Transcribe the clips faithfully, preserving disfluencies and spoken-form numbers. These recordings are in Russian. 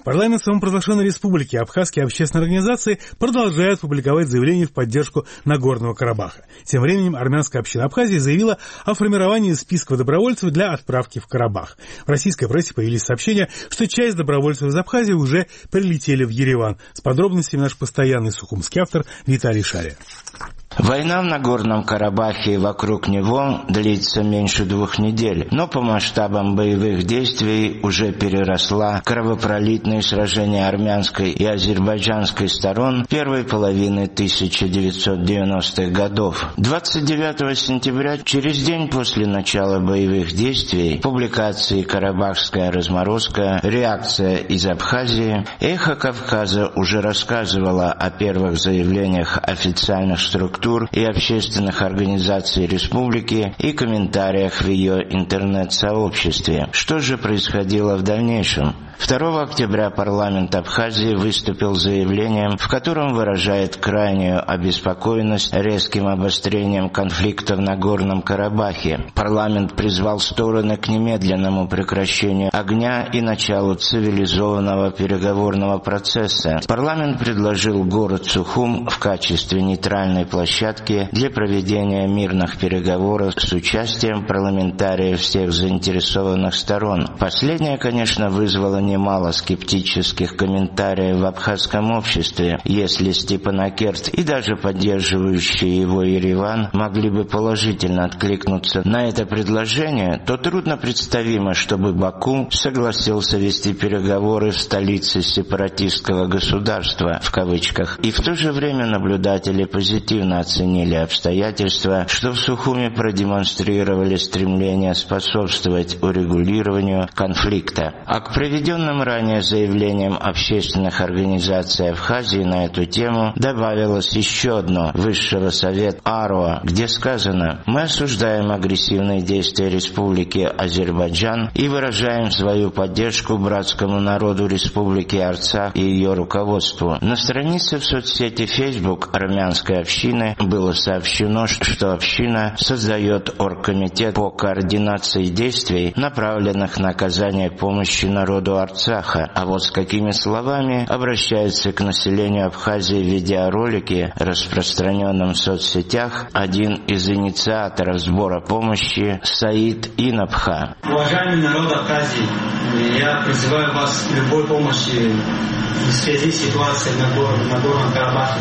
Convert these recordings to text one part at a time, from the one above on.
Парламент самопровозглашенной республики абхазские общественные организации продолжают публиковать заявления в поддержку Нагорного Карабаха. Тем временем армянская община Абхазии заявила о формировании списка добровольцев для отправки в Карабах. В российской прессе появились сообщения, что часть добровольцев из Абхазии уже прилетели в Ереван. С подробностями наш постоянный сухумский автор Виталий Шария. Война в Нагорном Карабахе и вокруг него длится меньше двух недель, но по масштабам боевых действий уже переросла кровопролитные сражения армянской и азербайджанской сторон первой половины тысяча девятьсот девяностых годов. двадцать девятого сентября, через день после начала боевых действий, публикации «Карабахская разморозка. Реакция из Абхазии», «Эхо Кавказа» уже рассказывала о первых заявлениях официальных структур и общественных организаций республики и комментариях в ее интернет-сообществе. Что же происходило в дальнейшем? второго октября парламент Абхазии выступил с заявлением, в котором выражает крайнюю обеспокоенность резким обострением конфликта в Нагорном Карабахе. Парламент призвал стороны к немедленному прекращению огня и началу цивилизованного переговорного процесса. Парламент предложил город Сухум в качестве нейтральной площадки для проведения мирных переговоров с участием парламентариев всех заинтересованных сторон. Последнее, конечно, вызвало немало скептических комментариев в абхазском обществе. Если Степанакерт и даже поддерживающий его Ереван могли бы положительно откликнуться на это предложение, то трудно представимо, чтобы Баку согласился вести переговоры в столице сепаратистского государства, в кавычках. И в то же время наблюдатели позитивно оценили обстоятельства, что в Сухуме продемонстрировали стремление способствовать урегулированию конфликта. А к проведенным ранее заявлениям общественных организаций Абхазии на эту тему добавилось еще одно Высшего совета АРОА, где сказано: «Мы осуждаем агрессивные действия Республики Азербайджан и выражаем свою поддержку братскому народу Республики Арцах и ее руководству». На странице в соцсети Facebook армянской общины было сообщено, что община создает оргкомитет по координации действий, направленных на оказание помощи народу Арцаха. А вот с какими словами обращается к населению Абхазии в видеоролике, распространенном в соцсетях, один из инициаторов сбора помощи Саид Инабха. Уважаемый народ Абхазии, я призываю вас к любой помощи в связи с ситуацией на Нагорном, Нагорном Карабахе.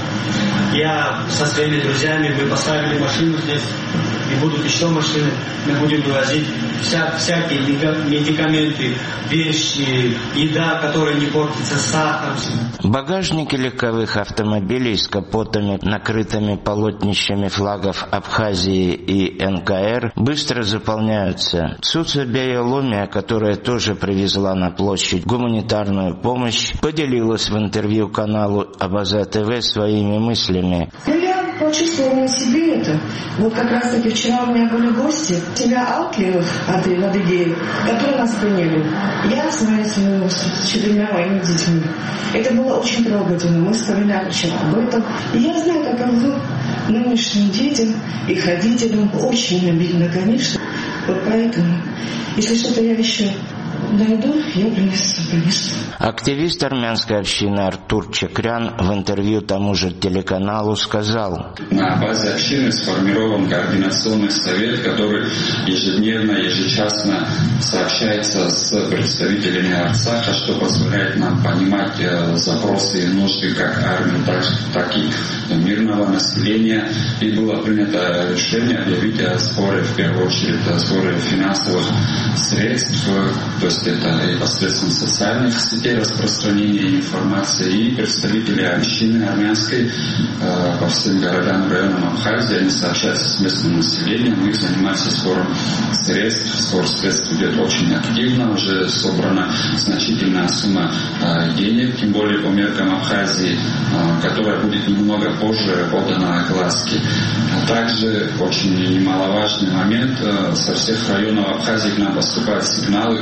Я со своими друзьями, мы поставили машину здесь, и будут еще машины, мы будем вывозить вся, всякие медикаменты, вещи, еда, которая не портится, сахар. Багажники легковых автомобилей с капотами, накрытыми полотнищами флагов Абхазии и эн ка эр, быстро заполняются. Цуца Беяломия, которая тоже привезла на площадь гуманитарную помощь, поделилась в интервью каналу Абаза ТВ своими мыслями. Я почувствовала на себе это. Вот как раз таки вчера у меня были гости, тебя Алклиев от Адыгеи, которые нас приняли. Я с моими четырьмя моими детьми. Это было очень трогательно. Мы вспоминали вчера об этом. И я знаю, каково нынешним детям, их родителям. Очень обидно, конечно. Вот поэтому, если что-то я еще найду, я принесу, принесу. Активист армянской общины Артур Чекрян в интервью тому же телеканалу сказал: на базе общины сформирован координационный совет, который ежедневно, ежечасно сообщается с представителями Арцаха, что позволяет нам понимать запросы и нужды как армии, так и мирного населения. И было принято решение объявить о сборе, в первую очередь, о сборе финансовых средств, то есть это и посредством социальных сетей распространения информации, и представители общины армянской э, по всем городам и районам Абхазии, они сообщаются с местным населением, их занимаются сбором средств. Сбор средств идет очень активно, уже собрана значительная сумма э, денег, тем более по меркам Абхазии, э, которая будет немного позже подана огласке. А также очень немаловажный момент, э, со всех районов Абхазии к нам поступают сигналы о том,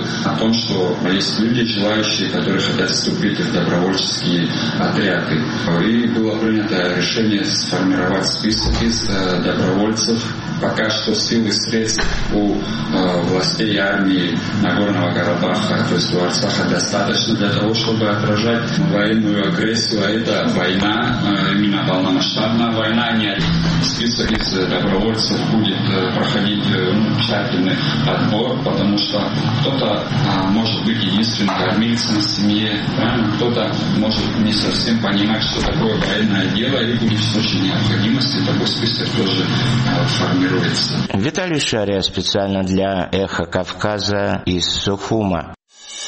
том, что есть люди, желающие, которые хотят вступить в добровольческие отряды. И было принято решение сформировать список из добровольцев. Пока что сил и средств у э, властей армии Нагорного Карабаха, то есть у Арцаха, достаточно для того, чтобы отражать военную агрессию. А это война, э, именно полномасштабная война. Не список из добровольцев будет э, проходить э, тщательный отбор, потому что кто-то э, может быть единственным кормильцем в семье, правильно? Кто-то может не совсем понимать, что такое военное дело, и будет в случае необходимости такой список тоже э, формировать. Виталий Шария специально для «Эхо Кавказа» из Сухума.